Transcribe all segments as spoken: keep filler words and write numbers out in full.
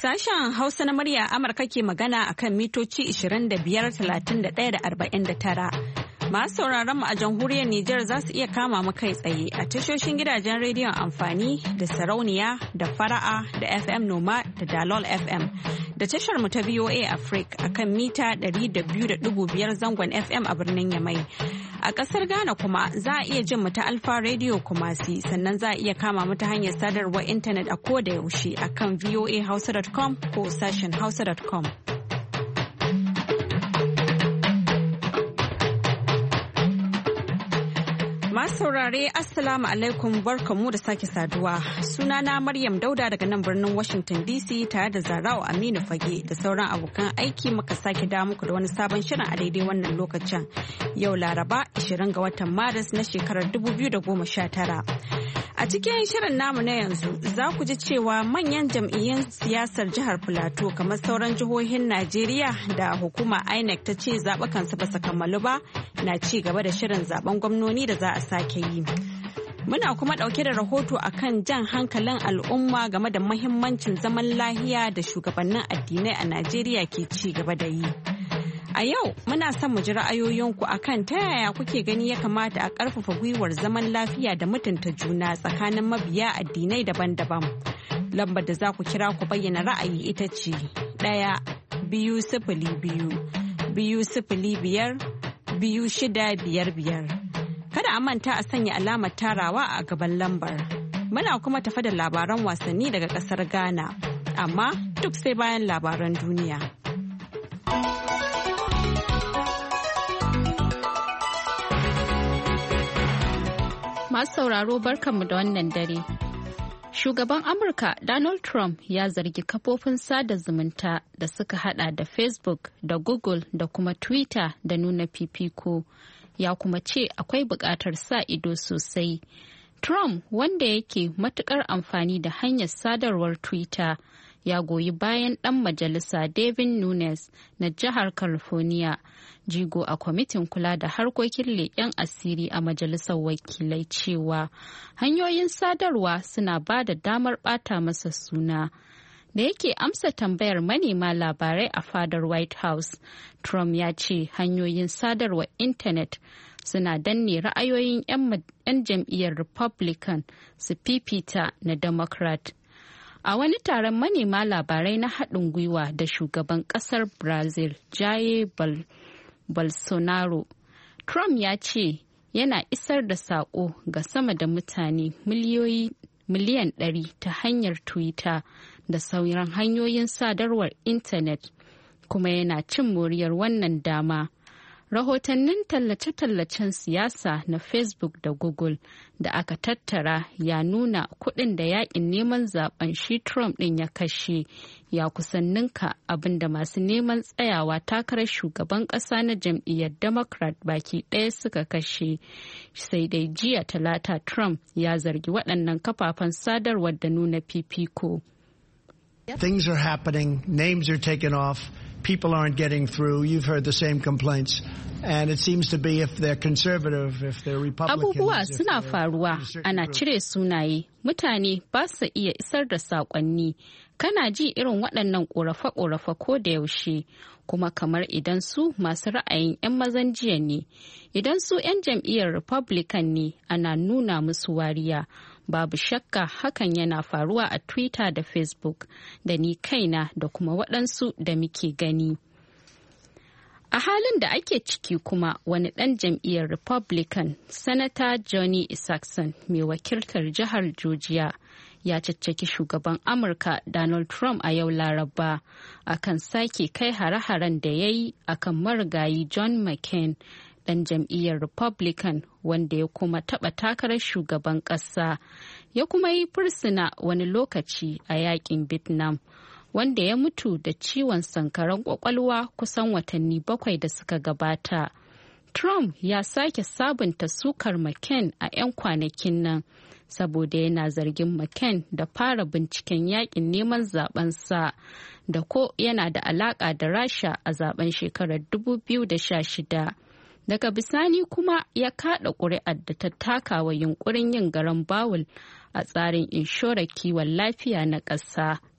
Sashen Hausa na murya Amurka ke magana akan mitoci ishirin da biyar, talatin da ɗaya da arba'in da tara. Masu sauraron mu a jamhuriyar Nijar za su iya kama mu kai tsaye a tashoshin gidajen rediyon amfani da sarauniya da fara'a da F M Noma da Dalol F M da tashar mu ta V O A Africa akan mita ɗari da biyu da ɗigo biyar zangon F M a birnin Yamai. A ƙasar Ghana kuma za a iya jin mu ta Alfa Radio Kumasi sannan za a iya kama mu ta hanyar sadarwar intanet a koda yaushe akan voa hausa dot com ko sashen hausa dot com. Masu saurare Assalamu alaikum barkamu da sake saduwa. Sunana Maryam Dauda daga nan birnin Washington D C tare da Zarau Aminu Fage da sauran abokan aiki muka sake da muku da wani sabon shirin a daidai wannan lokacin. Yau Laraba ishirin ga watan Maris na shekarar dubu biyu da goma sha tara. A cikin shirin namu na yanzu za ku ji cewa manyan jam'iyyun siyasar jihar Filato kamar sauran jihohin Najeriya da hukuma I N E C ta ce zaɓukansu ba su kammalu ba na ci gaba da shirin zaben gwamnoni da za a sake yi. Muna kuma ɗauke da rahoto akan jan hankalin al'umma game da mahimmancin zaman lahiya da shugabannin addinai a Najeriya ke ci gaba da yi. A yau muna son mu ji ra'ayoyinku akan ta yaya kuke gani ya kamata a ƙarfafa gwiwar zaman lafiya da mutunta juna tsakanin mabiya addinai daban-daban. Lambar da za ku kira ku bayyana ra'ayi ita ce ɗaya biyu sifili biyu biyu sifili biyar biyu shida biyar biyar. Kada a manta a sanya alamar tarawa a gaban lambar. Muna kuma tafa da labaran wasanni daga ƙasar Ghana, amma duk sai bayan labaran duniya. Masu sauraro barkanmu da wannan dare. Shugaban Amurka Donald Trump ya zargi kafofin sada zumunta da suka hada da Facebook da Google da kuma Twitter da nuna fifiko. Ya kuma ce akwai buƙatar sa ido sosai. Trump, wanda yake matukar amfani da hanyar sadarwar Twitter, ya goyi bayan ɗan majalisa David Nunes na jihar California, jigo a kwamitin kula da harkokin leƙen asiri a majalisar wakilai cewa hanyoyin sadarwa suna ba da damar ɓata masa suna. Da yake amsa tambayar manema labarai a fadar White House, Trump ya ce hanyoyin sadarwar intanet suna danne ra'ayoyin 'yan jam'iyyar Republican su fifita na Democrat. A wani taron manema labarai na haɗin gwiwa da shugaban ƙasar Brazil, Jair Bolsonaro, Trump ya ce yana isar da saƙo ga sama da mutane miliyan ɗari ta hanyar Twitter da sauran hanyoyin sadarwar intanet, kuma yana cin moriyar wannan dama. Rahotannin tallace-tallacen siyasa na Facebook da Google da aka tattara ya nuna kuɗin da yakin neman zaben shi Trump ɗin ya kashe ya kusan ninka abinda masu neman tsayawa takarar shugaban ƙasa na jam'iyyar Democrat baki ɗaya suka kashe. Sai dai jiya Talata Trump ya zargi waɗannan kafafen sadarwar da nuna fifiko. Things are happening, names are taken off. People aren't getting through. You've heard the same complaints. And it seems to be if they're conservative, if they're Republicans. Abubuwa suna faruwa, ana cire sunaye, mutane ba su iya isar da saƙonni. Kana ji irin waɗannan ƙorafe-ƙorafe ko da yaushe, kuma kamar idan su masu ra'ayin 'yan mazan jiya ne, idan su 'yan jam'iyyar Republican ne, ana nuna musu wariya. Babu shakka hakan yana faruwa a Twitter da Facebook da ni kaina da kuma waɗansu da muke gani. A halin da ake ciki kuma wani ɗan jam'iyyar Republican, Sanata Johnny Isakson, mai wakiltar jihar Georgia, ya caccaki shugaban Amurka Donald Trump a yau Laraba akan sake kai hare-haren da ya yi akan marigayi John McCain, ɗan jam'iyyar Republican wanda ya kuma taɓa takarar shugaban ƙasa, ya kuma yi fursuna wani lokaci a yakin Vietnam, wanda ya mutu da ciwon sankaran ƙwaƙwalwa kusan watanni bakwai da suka gabata. Trump ya sake sabunta sukar McCain a 'yan kwanakin nan, saboda yana zargin McCain da fara binciken yakin neman zabensa da ko yana da alaƙa da Rasha a zaben shekarar dubu biyu da sha shida. Daga bisani kuma ya kada ƙuri'ar da ta taka wa yunkurin yin garan bawul a tsarin inshorar kiwon lafiya na ƙasa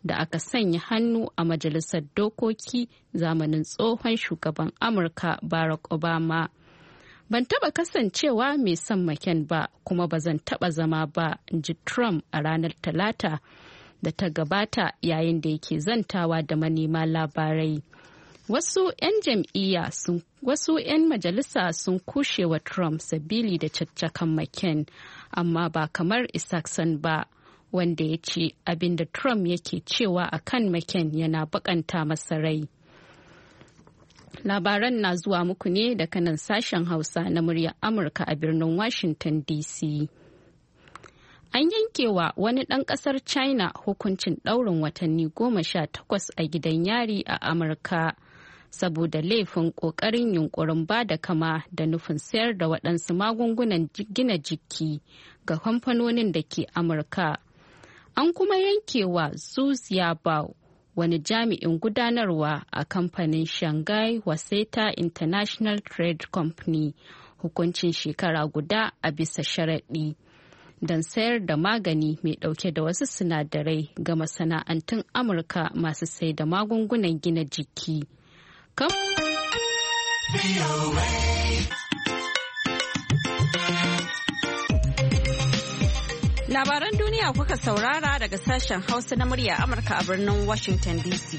da aka sanya hannu a majalisar dokoki zamanin tsohon shugaban Amurka Barack Obama. Ban taba kasancewa mai son McCain ba kuma ba zan taba zama ba, in ji Trump a ranar Talata da ta gabata yayin da yake zantawa da manema labarai. Wasu 'yan jam'iyya sun wasu 'yan majalisa sun kushe wa Trump sabili da caccakan McCain, amma ba kamar Isaacson ba, wanda ya ce abinda Trump yake cewa a kan McCain yana bakanta masa rai. Labaran na zuwa muku ne daga nan sashen Hausa na muryar Amurka a birnin Washington D C. An yankewa wani ɗan ƙasar China hukuncin ɗaurin watanni goma sha takwas a gidan yari a Amurka saboda laifin ƙoƙarin yunƙurin ba da kama da nufin sayar da waɗansu magungunan gina jiki ga kamfanonin da ke Amurka. An kuma yankewa Zhu Xiaobao, wani jami'in gudanarwa a kamfanin Shanghai Waseta International Trade Company, hukuncin shekara guda a bisa sharaɗi don sayar da magani mai ɗauke da wasu sinadarai ga masana'antun Amurka masu sai da magungunan gina jiki. Kam Labaran duniya kuka saurara daga sashen Hausa na murya Amurka a birnin Washington D C.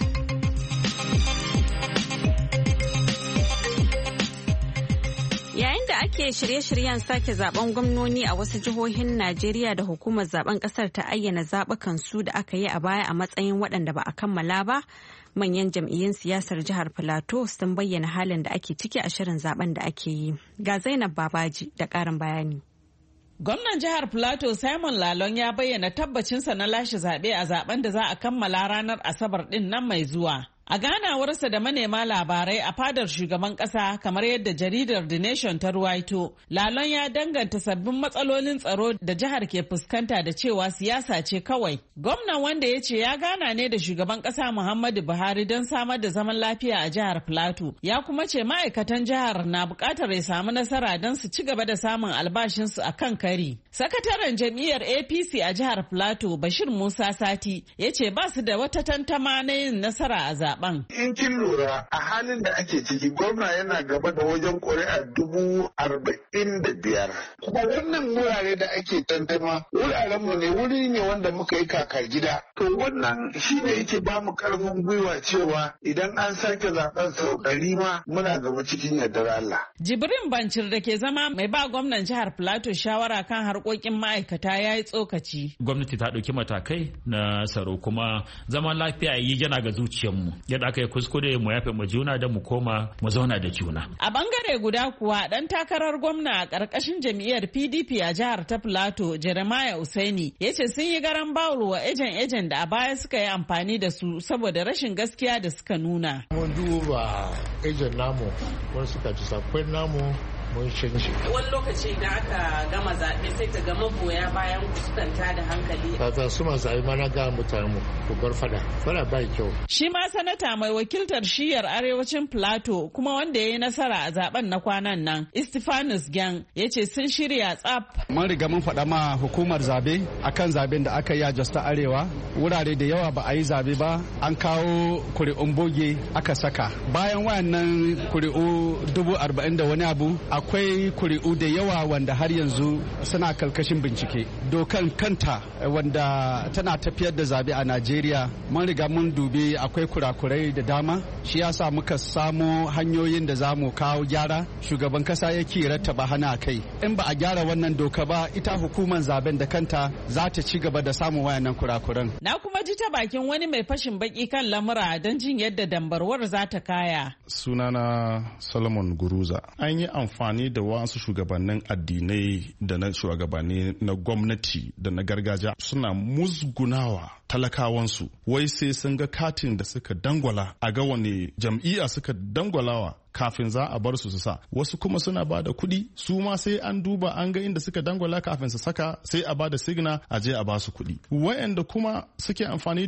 Yayin da ake shirye-shiryen sake zaben gwamnoni a wasu jihohin Najeriya da hukumar zaben kasar ta ayyana zaɓukan su da aka yi a baya a matsayin waɗanda ba a kammala ba, manyan jam'iyyun siyasar jihar Filato sun bayyana halin da ake ciki a shirin zaben da ake yi. Ga Zainab Babaji da ƙarin bayani. Gwamnan jihar Plateau Simon Lalong ya bayyana tabbacinsa na lashe zaɓe a zaben da za a kammala ranar Asabar ɗin nan mai zuwa. A ganawarsa da manema labarai a fadar shugaban ƙasa kamar yadda jaridar The Nation ta ruwaito, Lalong ya danganta sabbin matsalolin tsaro da jihar ke fuskanta da cewa siyasa ce kawai. Gwamnan, wanda ya ce ya gana ne da shugaban ƙasa Muhammadu Buhari don samar da zaman lafiya a jihar Plateau, ya kuma ce ma'aikatan jihar na buƙatar ya samu nasara don su ci gaba da samun albashinsu a kan kari. Sakataren jam'iyyar A P C a jihar Plateau, Bashir Musa Sati, ya ce ba su da wata tantama na yin nasara a zaɓen. In kin lura a halin da ake ciki, gwamna yana gaba da wajen ƙuri'a dubu arba'in da biyar. Kuma wannan wurare da ake tantama wuraren mu ne, wuri ne wanda muka yi kaka gida. To wannan shi ne yake ba mu ƙarfin gwiwa cewa idan an sake zaɓen sau ɗari ma muna gaba cikin yardar Allah. Jibrin Bancir da ke zama mai ba gwamnan jihar Plateau shawara kan harkokin ma'aikata ya yi tsokaci. Gwamnati ta ɗauki matakai na tsaro kuma zaman lafiya yi yana ga zuciyarmu. Yadda aka yi kuskure mu yafe mu juna da mu koma mu zauna da juna. A bangare guda kuwa dan takarar gwamna a ƙarƙashin jam'iyyar P D P a jihar ta Plateau, Jeremiah Usaini, ya ce sun yi garan bawul wa ejen-ejen da a baya suka yi amfani da su saboda rashin gaskiya da suka nuna. Mun duba ejen namu, wani suka ci sakwai namu mun canji. Wani lokaci da aka gama zaɓe sai ka ga magoya bayan kuskanta da hankali. Kafin su masu zaɓe mana ga mutane mu ku bar fada. Fada bai kyau. Shi ma sanata mai wakiltar shiyar arewacin Plateau kuma wanda ya yi nasara a zaben na kwanan nan, Stephanus Gyang, ya ce sun shirya tsaf. Mun riga mun faɗa ma hukumar zabe akan zaben da aka yi a Jos ta Arewa. Wurare da yawa ba a yi zabe ba, an kawo kuri'un boge aka saka. Bayan wayannan kuri'u dubu arba'in da wani abu, akwai kuri'u da yawa wanda har yanzu suna kalkashin bincike. Dokan kanta wanda tana tafiyar da zabe a Najeriya, mun riga mun dubi akwai kurakurai da dama, shi yasa muka samo hanyoyin da za mu kawo gyara. Shugaban kasa yake rattaba hana kai. In ba a gyara wannan doka ba, ita hukumar zaben da kanta za ta ci gaba da samun wayannan kurakuran. Na kuma ji ta bakin wani mai fashin baki kan lamura don jin yadda dambarwar za ta kaya. Sunana Solomon Guruza. An yi amfani da wasu shugabannin addinai da na shugabanni na gwamnati da na gargajiya suna musgunawa talakawansu, wai sai sun ga katin da suka dangwala a ga wani jam'iyya suka dangwalawa kafin za a bar su su sa. Wasu kuma suna ba da kuɗi, su ma sai an duba an ga inda suka dangwala kafin su saka sai a ba da signa a je a ba su kuɗi. Wayanda kuma suke amfani da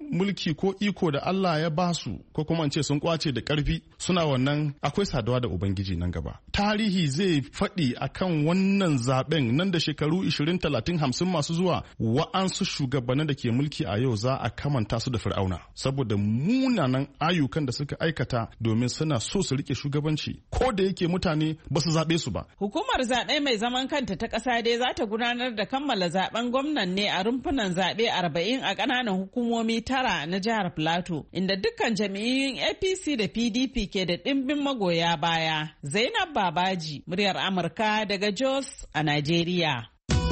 mulki ko iko da Allah ya ba su ko kuma in ce sun kwace da karfi suna wannan akwai saduwa da ubangiji nan gaba. Tarihi zai faɗi akan wannan zaben nan da shekaru ishirin talatin hamsin masu zuwa wa'ansu shugabannin da ke mulki a yau za a kamanta su da fir'auna saboda munanan ayyukan da suka aikata domin suna so su rike shugabanci ko da yake mutane ba su zaɓe su ba. Hukumar zaɓe mai zaman kanta ta ƙasa dai za ta gudanar da kammala zaben gwamnan ne a rumfunan zaɓe arba'in a ƙananan hukumomi tara na jihar Plateau inda dukkan jam'iyyun A P C da P D P ke da ɗimbin magoya baya. Zainab Babaji, muryar Amurka daga Jos a Najeriya.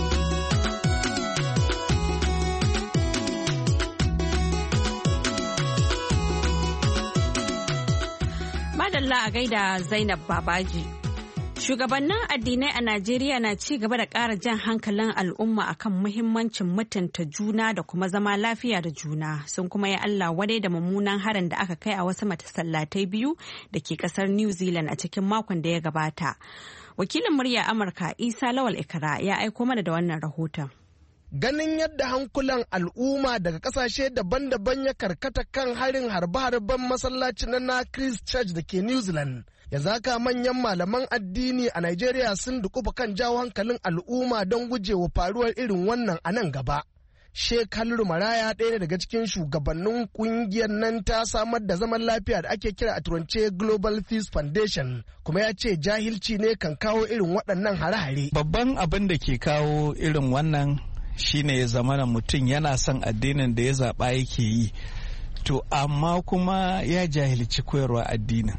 Madalla a gaida Zainab Babaji. Shugabannin addinai a Najeriya na ci gaba da ƙara jan hankalin al'umma akan muhimmancin mutunta juna da kuma zama lafiya da juna. Sun kuma yi Allah wadai da mummunan harin da aka kai a wasu matasallatai biyu da ke ƙasar New Zealand a cikin makon da ya gabata. Wakilin murya Amurka Isa Lawal Ikra ya aiko mana da wannan rahoton. Ganin yadda hankulan al'umma daga kasashe daban-daban ya karkata kan harin harbe-harben masallacin na Christchurch da ke New Zealand. Ya zaka manyan malaman addini a Nigeria sun dukufa kan jawo hankalin al'umma don gujewa faruwar irin wannan a nan gaba. Sheikh Halilu Maraya ɗaya daga cikin shugabannin kungiyar nan ta samar da zaman lafiya da ake kira a turance Global Peace Foundation kuma ya ce jahilci ne kan kawo irin waɗannan hare-hare. Babban abin da ke kawo irin wannan shine ya zamana mutum yana son addinin da ya zaɓa yake yi to amma kuma ya jahilci koyarwa addinin.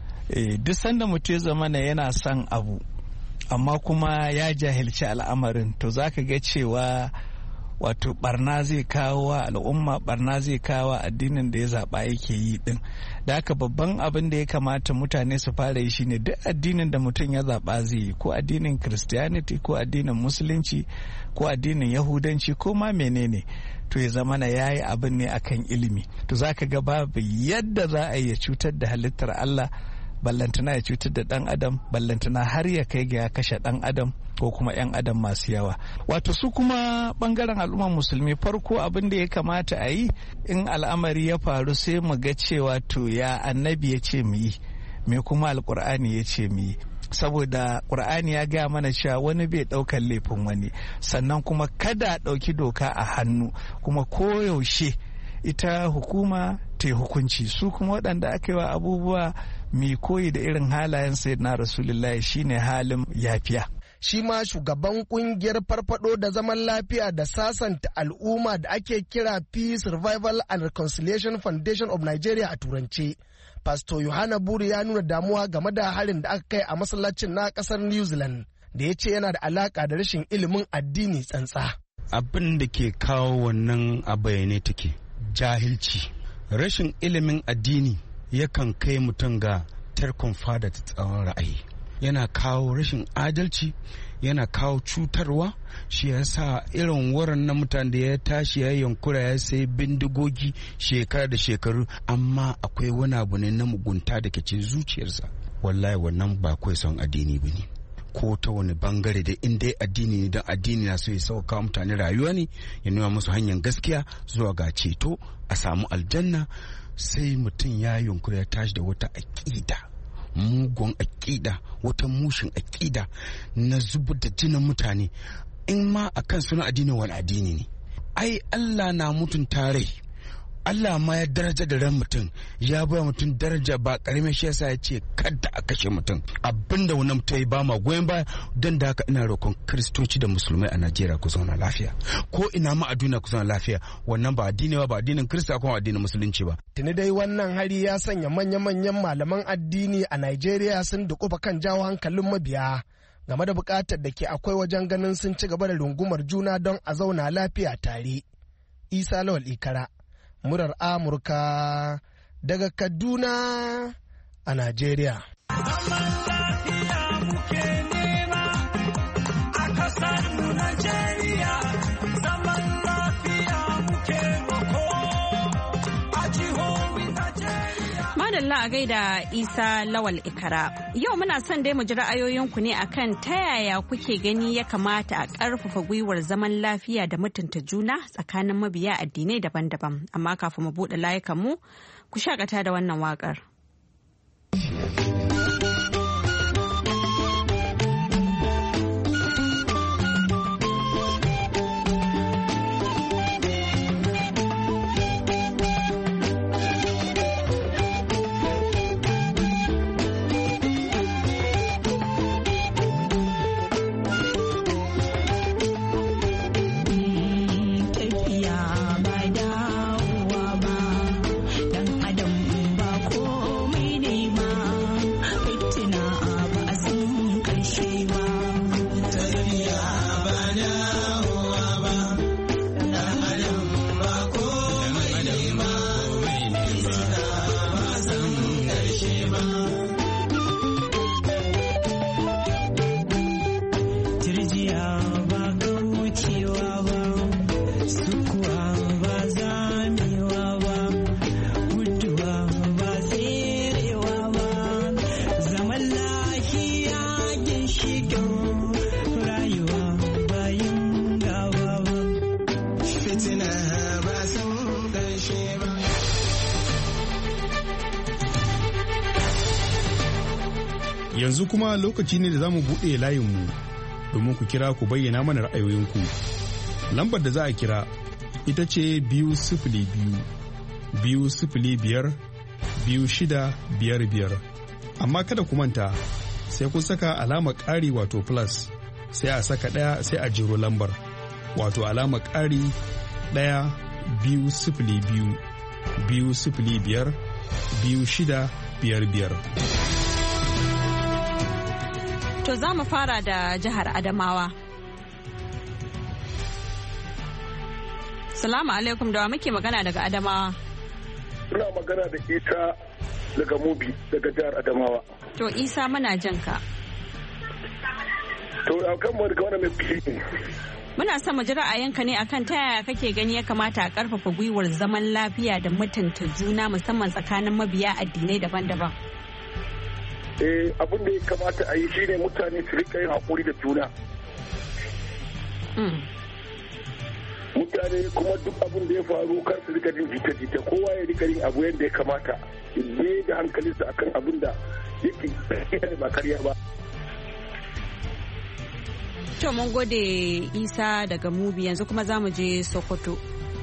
E, duk sanda mutum ya zamana yana son abu amma kuma ya jahilci al'amarin to zaka ga cewa wato barna zai kawo wa al'umma, barna zai kawo addinin da ya zaɓa yake yi din. Da haka babban abin da ya kamata mutane su fara yi shine duk addinin da mutum ya zaɓa zai yi, ko addinin Christianity ko addinin Musulunci ko addinin Yahudanci ko ma menene, to ya zama na yayi abin ne akan ilimi. To zaka ga babu yadda za a yi cutar da halittar Allah, ballantana ya cutar da dan adam, ballantana har ya kai ga ya kashe dan adam ko kuma yan adam masu yawa. Wato su kuma bangaren al'ummar musulmi farko abin da ya kamata a yi in al'amari ya faru sai mu ga cewa to ya annabi ya ce mu yi, me kuma alkur'ani ya ce mu yi. Saboda ƙur'ani ya gaya mana cewa wani bai ɗaukar laifin wani, sannan kuma kada a ɗauki doka a hannu, kuma koyaushe ita hukuma ta hukunci. Su kuma waɗanda aka yi wa abubuwa mai koyi da irin halayen sayyidina Rasulullahi shine halin yafiya. Shi ma shugaban kungiyar farfado da zaman lafiya da sasanta al'umma da ake kira Peace Survival and Reconciliation Foundation of Nigeria a turance, Pastor Yohana Buri ya nuna damuwa game da harin da aka kai a masallacin na kasar New Zealand da ya ce yana da alaka da rashin ilimin addini tsantsa. Abin da ke kawo wannan a bayyane take jahilci. Rashin ilimin addini yakan kai mutum ga tarkon fada ta tsawon ra'ayi. Yana kawo rashin adalci, yana kawo cutarwa. Shi yasa irin wurin na mutane da ya tashi ya yankura ya sai bindigogi shekara da shekaru, amma akwai wani abu ne na mugunta da ke cikin zuciyarsa. Wallahi wannan ba kai son addini bane, ko ta wani bangare da in dai addini ne, don addini na so ya sauka mutane rayuwa ne, ya nuna musu hanyar gaskiya zuwa ga ceto a samu aljanna. Sai mutum ya yunkura ya tashi da wata aƙida, mugun aƙida, wata mushin aƙida na zubar da jinin mutane, in ma akan suna addini wani addini ne. Ai Allah na mutunta rai, Allah ma ya daraja da ran mutum, ya baya mutum daraja ba karamin. Shi yasa ya ce kada a kashe mutum. Abinda wannan mutum ya ba ma goyon baya, don da haka ina roƙon Kiristoci da Musulmai a Najeriya ku zauna lafiya, ko ina ma a duniya ku zauna lafiya. Wannan ba addini ba, ba addinin Kirista ko addinin Musulunci ba. Tuni dai wannan hari ya sanya manya-manyan malaman addini a Najeriya sun dukufa kan jawo hankalin mabiya game da buƙatar da ke akwai wajen ganin sun ci gaba da rungumar juna don a zauna lafiya tare. Isa Lawal Ikara, murar Amurka daga Kaduna a Najeriya. Madalla a gaida Isa Lawal Ikara. Yau muna son dai mu ji ra'ayoyinku ne akan ta yaya kuke gani ya kamata a ƙarfafa gwiwar zaman lafiya da mutunta juna tsakanin mabiya addinai daban-daban. Amma kafin mu buɗe layukanmu, ku shakata da wannan waƙar. Yanzu kuma lokaci ne da za mu buɗe layinmu domin ku kira ku bayyana mana ra'ayoyinku. Lambar da za a kira ita ce biyu sifili biyu, biyu sifili biyar, biyu shida biyar biyar. Amma kada ku manta sai kun saka alama ƙari wato plus sai a saka ɗaya sai a jiro lambar wato alama ƙari ɗaya biyu sifili biyu, biyu sifili biyar, biyu shida biyar biyar. To za mu fara da jihar Adamawa. Salamu alaikum, da wa muke magana daga Adamawa? Muna magana da Isa daga Mubi daga jihar Adamawa. To Isa muna jin ka. To a kan mu daga wani mai fiye. Muna son mu ji ra'ayinka ne akan ta yaya kake gani ya kamata a karfafa gwiwar zaman lafiya da mutunta juna musamman tsakanin mabiya addinai daban-daban. Eh, abin da ya kamata a yi shine mutane su rika yin haƙuri da juna. Mutane kuma duk abin da ya faru kar su rika jin jita-jita, kowa ya rika yin abu yadda ya kamata, ne da hankalinsa akan abin da yake ba karya ba. To mun gode Isa daga Mubi, yanzu kuma za mu je Sokoto.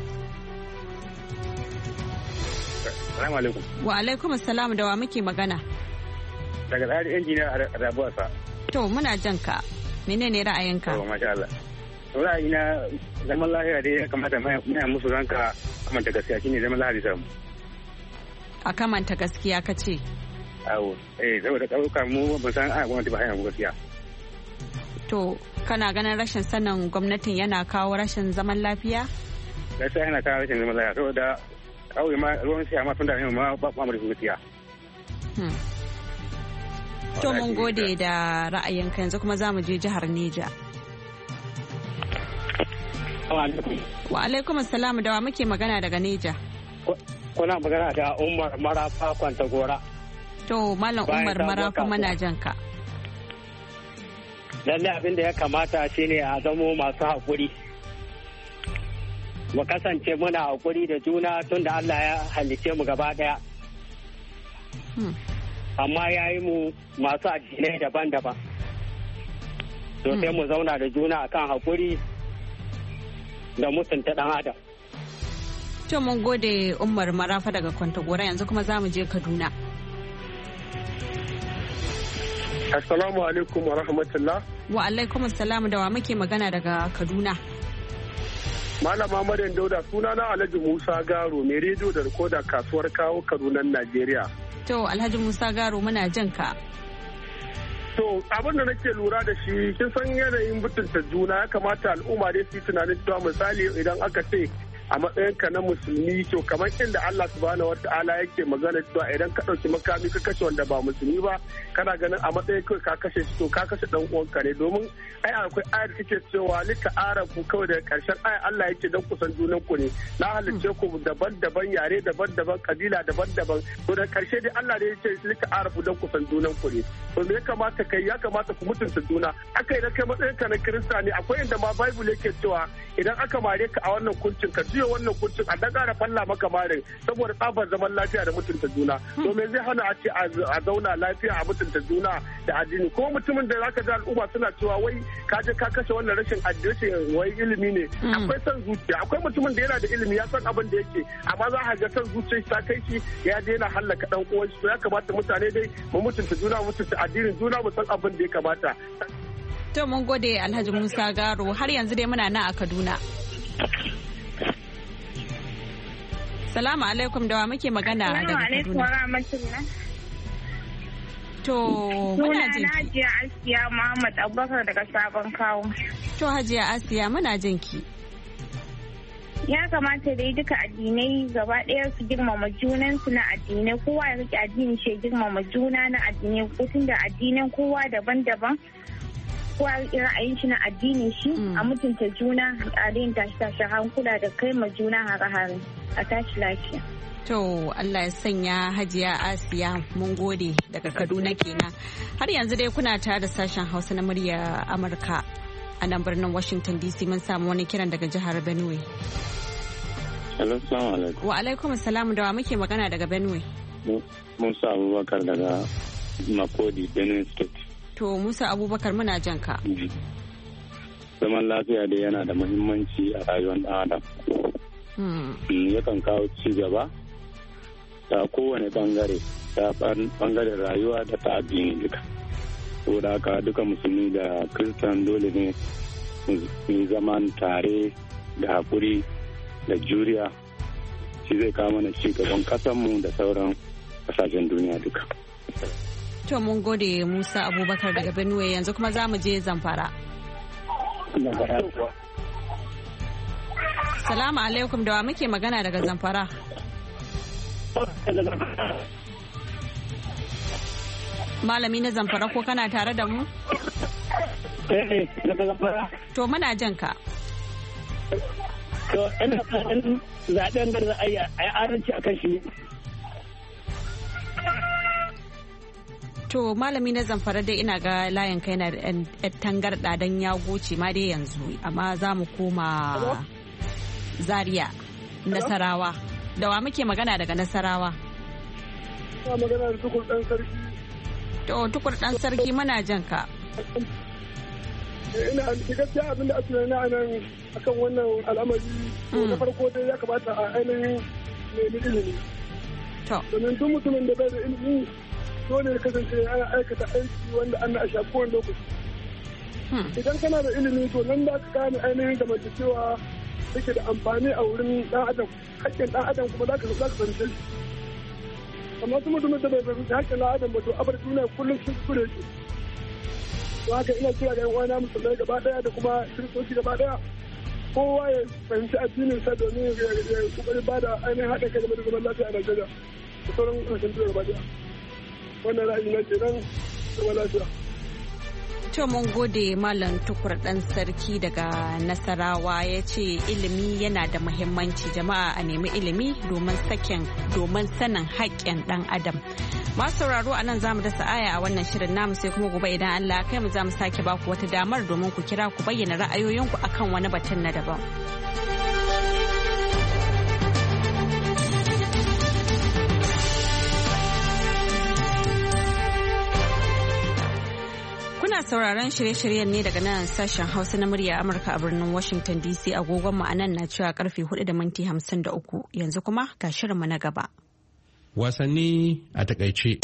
Assalamu alaikum. Wa alaikum assalam, da wa muke magana? Daga tsari injiniya a rabuwarsa. To muna jan ka, menene ra'ayinka? To masha Allah. To ra'ayina zaman lafiya dai ya kamata mai musu ranka kamanta gaskiya shine zaman lafiya samu. A kamanta gaskiya ka ce? Awo, eh saboda ƙauyuka mu ban san a gwamnati ba hanyar gaskiya. To kana ganin rashin sanin gwamnatin yana kawo rashin zaman lafiya? Gaskiya yana kawo rashin zaman lafiya saboda ƙauye ma ruwan siya ma tun da ma ba mu da gaskiya. To mun gode da ra'ayinka, yanzu kuma za mu je jihar Neja. Wa alaikum assalam, da wa muke magana daga Neja? Kuna magana da Umar Marafa Kwantagora. To Malam Umar Marafa mana jan ka. Lalle abin da ya kamata shine a zamo masu haƙuri. Mu kasance muna haƙuri da juna tun da Allah ya halice mu gaba ɗaya. Amma ya yi mu masu addinai daban-daban. To sai mu zauna da juna akan haƙuri da mutunta ɗan adam. To mun gode Umar Marafa daga Kwantagora, yanzu kuma za mu je Kaduna. Assalamu alaikum wa rahmatullah. Wa alaikum assalam, da wa muke magana daga Kaduna? Malama Maryam Dauda, sunana Alhaji Musa Garo, mai rediyo da rikoda kasuwar kawo Kadunan Najeriya. To Alhaji Musa Garo muna jin ka. To abin da nake lura da shi, kin san yanayin mutunta juna ya kamata al'umma dai su tunanin cewa misali idan aka ce a matsayinka na musulmi to kamar inda Allah subhanahu wata'ala yake magana cewa idan ka ɗauki makami ka kashe wanda ba musulmi ba kana ganin a matsayin kai ka kashe shi to ka kashe dan uwanka ne domin ai akwai ayar take cewa lita arabu kawai daga karshen ayar Allah yake dan kusan junan ku ne na halicce ku daban-daban yare daban-daban kabila daban-daban to da karshe dai Allah ne yake lita arabu dan kusan junan ku ne to me ya kamata kai ya kamata ku mutunta juna akai da kai matsayinka na Kirista ne akwai inda ma Bible yake cewa idan aka mare ka a wannan kuncin ka jiya wannan kuncin a dan ƙara falla maka marin saboda tsabar zaman lafiya da mutunta juna to me zai hana a ce a zauna lafiya a mutunta juna da addini ko mutumin da zaka ji al'umma suna cewa wai ka je ka kashe wannan rashin addini wai ilimi ne akwai son zuciya akwai mutumin da yana da ilimi ya san abin da yake amma za a ga son zuciya ta kai shi ya je yana hallaka dan uwan shi to ya kamata mutane dai mu mutunta juna mu mutunta addinin juna mu san abin da ya kamata. To mun gode Alhaji Musa Garo har yanzu dai muna nan a Kaduna. Salamu alaikum da wa muke magana daga Kaduna. To muna jin ki. Hajiya Asiya Muhammad Abubakar daga Sabon Kawo. To Hajiya Asiya muna jin ki. Ya kamata dai duka addinai gaba ɗaya su girmama junansu na addinai kowa ya rike addini shi girmama juna na addinai kusan da addinan kowa daban-daban. Kowa ra'ayin shi na addinin shi a mutunta juna a daina tashi-tashi hankula da kai ma juna hare-hare a tashi lafiya. To Allah ya sanya Hajiya Asiya mun gode daga Kaduna kenan. Har yanzu dai kuna tare da sashen Hausa na murya Amurka a nan birnin Washington D C mun samu wani kiran daga jihar Benue. Assalamu alaikum. Wa alaikum assalam da wa muke magana daga Benue. Musa Abubakar daga Makodi Benue State. To Musa Abubakar muna jan ka. Zaman lafiya dai yana da muhimmanci a rayuwar ɗan Adam. Yakan kawo ci gaba ta kowane bangare ta bangaren rayuwa da ta addini duka. Saboda haka duka musulmi da Kiristan dole ne mu zaman tare da haƙuri da juriya shi zai kawo mana ci gaban ƙasarmu da sauran ƙasashen duniya duka. To mun gode Musa Abubakar daga Benue yanzu kuma za mu je Zamfara. Salamu alaikum da wa muke magana daga Zamfara. Malami na Zamfara ko kana tare da mu? Eh, daga Zamfara. To muna jan ka. To ina tsarin zaɓen da za a yi adalci a kan shi. To malami na Zamfara dai ina ga layin kai na da tangarɗa don ya goce ma dai yanzu amma za mu koma Zaria Nasarawa. Da wa muke magana daga Nasarawa? Ina magana da tukur ɗan sarki. To tukur ɗan sarki muna jan ka. Ina gaskiya abin da a tunani a nan akan wannan al'amari na farko dai ya kamata a ainihin nemi ilimi. To. Domin duk mutumin da bai da ilimi dole ya kasance ana aikata aiki wanda an na a shafi wani lokaci. Idan kana da ilimi to nan da ka gane ainihin zamantakewa yake da amfani a wurin ɗan adam haƙƙin ɗan adam kuma za ka za ka fahimce shi. Amma su mutumin da bai fahimci haƙƙin ɗan adam ba to abar duniya kullum sun kure shi. To haka ina kira ga 'yan uwana musulmai gaba ɗaya da kuma kiristoci gaba ɗaya kowa ya fahimci addinin sa domin ya kokari ba da ainihin haɗin kai game da zaman lafiya a Najeriya da sauran ƙasashen duniya gaba ɗaya. Wannan ra'ayi na kenan zaman lafiya. To mun gode Malam Tukur ɗan sarki daga Nasarawa ya ce ilimi yana da muhimmanci jama'a a nemi ilimi domin sakin domin sanin haƙƙin ɗan adam. Masu sauraro a nan zamu dasa aya a wannan shirin namu sai kuma gobe idan Allah kai mu zamu sake baku wata damar domin ku kira ku bayyana ra'ayoyinku akan wani batun na daban. Kuna sauraron shirye-shiryen ne daga nan sashen Hausa na murya Amurka a birnin Washington D C agogon mu anan na cewa karfe hudu da minti hamsin da uku yanzu kuma ga shirinmu na gaba. Wasanni a takaice.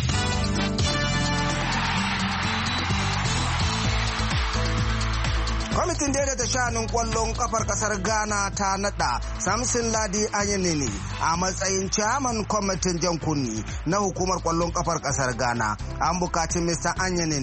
Kwamitin daidaita sha'anin kwallon kafar kasar Ghana ta nada Samson Ladi Anyanini a matsayin chairman kwamitin jan kunni na hukumar kwallon kafar kasar Ghana. An bukaci Mister Anyanini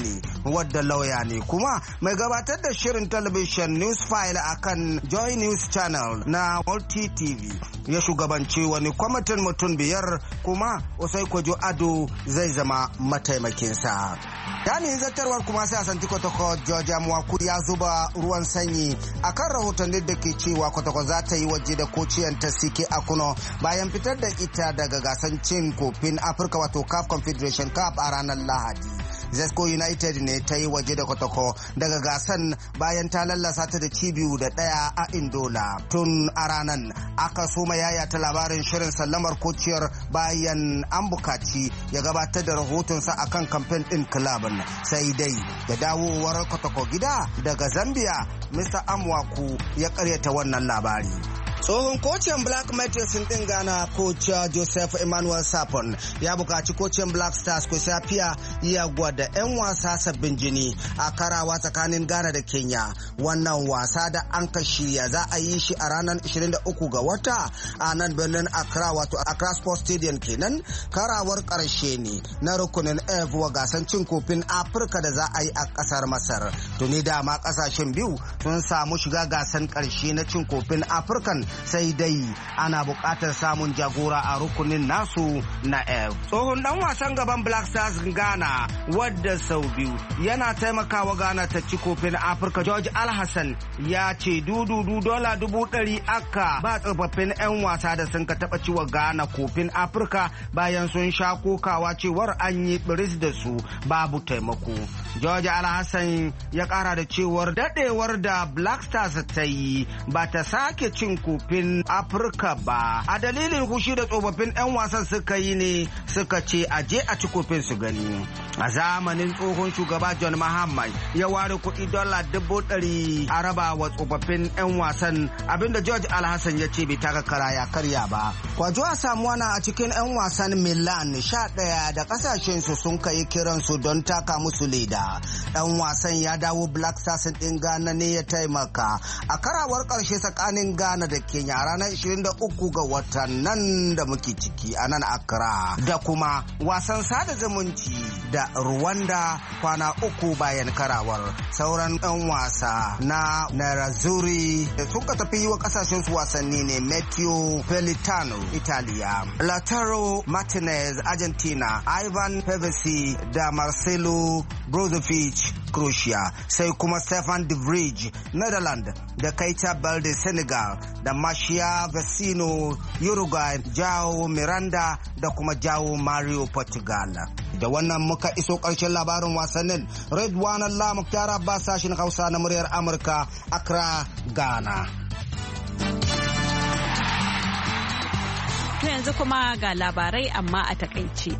wadda lauya ne kuma mai gabatar da shirin talabijin News File akan Joy News Channel na Multi T V. Ya shugabanci wani kwamitin mutum biyar kuma Osai Kojo Ado zai zama mataimakinsa. Jami'in zartarwar kuma sai a santi Kotoko Georgia Mwaku ya zuba ruwan sanyi akan rahotannin da ke cewa Kotoko za ta yi waje da kociyar ta Sike Akuno bayan fitar da ita daga gasan cin kofin Afirka wato C A F Confederation Cup a ranar Lahadi. Zesco United ne ta yi waje da Kotoko daga gasan bayan ta lallasa ta da cibiyu da ɗaya a Indola. Tun a ranar aka soma yaya ta labarin shirin sallamar kociyar bayan an bukaci ya gabatar da rahotonsa akan kamfen ɗin kilabin. Sai dai da dawowar Kotoko gida daga Zambia, Mister Amwaku ya karyata wannan labari. Tsohon kocin Black Meteors din Ghana, coach Joseph Emmanuel Sapon ya bukaci kocin Black Stars ko safiya ya gwada 'yan wasa sabbin jini a karawa tsakanin Ghana da Kenya. Wannan wasa da an ka shirya za a yi shi a ranar ishirin da uku ga wata a nan birnin Accra wato Accra Sports Stadium kenan. Karawar karshe ne na rukunin F wa gasan cin kofin Afirka da za a yi a kasar Masar. Tuni dama kasashen biyu sun samu shiga gasan karshe na cin kofin Afirkan, sai dai ana buƙatar samun jagora a rukunin nasu na F. Tsohon dan wasan gaban Black Stars Ghana wadda sau biyu yana taimakawa Ghana ta ci kofin Afirka, George Alhassan ya ce dududu dola dubu ɗari aka ba tsofaffin 'yan wasa da sun ka taɓa ciwa Ghana kofin Afirka bayan sun sha kokawa cewar an yi biris da su babu taimako. George Alhassan ya ƙara da cewar daɗewar da Black Stars ta yi ba ta sake cin kofin Afirka ba a dalilin hushi da tsofaffin 'yan wasan suka yi ne suka ce a je a ci kofin su gani. A zamanin tsohon shugaba John Mahama ya ware kuɗi dala dubu ɗari a raba wa tsofaffin 'yan wasan, abinda George Alhassan ya ce bai taka kara ya karya ba. Kwajo a samuwa na a cikin 'yan wasan Milan sha ɗaya da kasashen su sun kai kiran su don taka musu leda. Ɗan wasan ya dawo Black Stars ɗin Ghana ne ya taimaka a karawar ƙarshe tsakanin Ghana da Kenya ranar ishirin da uku ga watan nan da muke ciki a nan Accra, da kuma wasan sada zumunci da Rwanda kwana uku bayan karawar. Sauran ɗan wasa na Nerazzurri da suka tafi yi wa kasashen su wasanni ne Matteo Pelitano Italia, Lautaro Martinez Argentina, Ivan Perisic da Marcelo Brozovic Croatia, sai kuma Stefan de Vrij Netherlands da Keita Balde Senegal da Marcia Vecino Uruguay, João Miranda da kuma João Mario Portugal. Da wannan muka iso ƙarshen labarin wasannin. Redwan Allah Muktar Abbas, sashin Hausa na muryar Amurka, Accra, Ghana. To yanzu kuma ga labarai amma a takaice.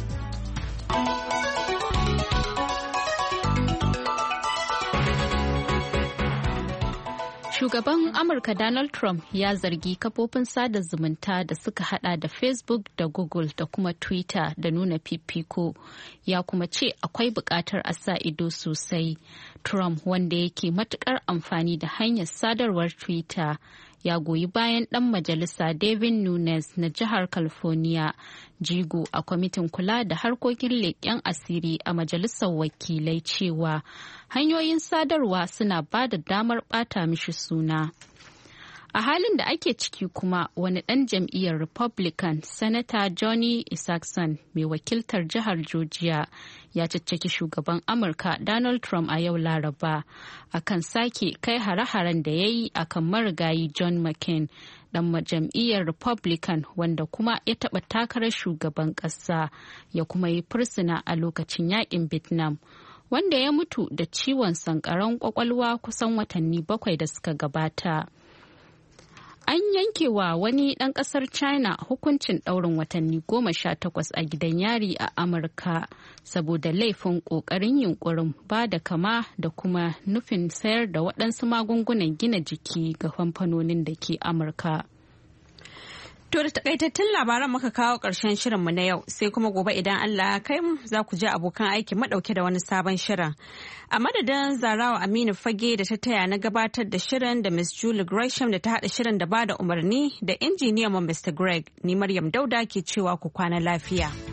Shugaban Amurka Donald Trump ya zargi kafofin sada zumunta da suka hada da Facebook da Google da kuma Twitter da nuna fifiko, ya kuma ce akwai bukatar a sa ido sosai. Trump, wanda yake matukar amfani da hanyar sadarwar Twitter, ya goyi bayan ɗan majalisa David Nunes na jihar California, jigo a kwamitin kula da harkokin leƙen asiri a majalisar wakilai, cewa hanyoyin sadarwa suna ba da damar ɓata mishi suna. A halin da ake ciki kuma, wani ɗan jam'iyyar Republican, Senator Johnny Isakson, mai wakiltar jihar Georgia, ya caccaki shugaban Amurka Donald Trump a yau Laraba akan sake kai hare-haren da ya yi akan marigayi John McCain, ɗan jam'iyyar Republican wanda kuma ya taɓa takarar shugaban ƙasa ya kuma yi fursuna a lokacin yaƙin Vietnam, wanda ya mutu da ciwon sankaran ƙwaƙwalwa kusan watanni bakwai da suka gabata. An yanke wa wani ɗan ƙasar China hukuncin ɗaurin watanni goma sha takwas a gidan yari a Amurka saboda laifin ƙoƙarin yunƙurin ba da kama da kuma nufin sayar da waɗansu magungunan gina jiki ga kamfanonin da ke Amurka. To da takaitattun labaran muka kawo ƙarshen shirinmu na yau, sai kuma gobe idan Allah ya kai mu za ku je abokan aiki madauke da wani sabon shirin. A madadin Zarawa Aminu Fage da ta taya na gabatar da shirin da Miss Julie Gresham da ta haɗa shirin da ba da umarni da injiniyan mu Mister Greg, ni Maryam Dauda ke cewa ku kwana lafiya.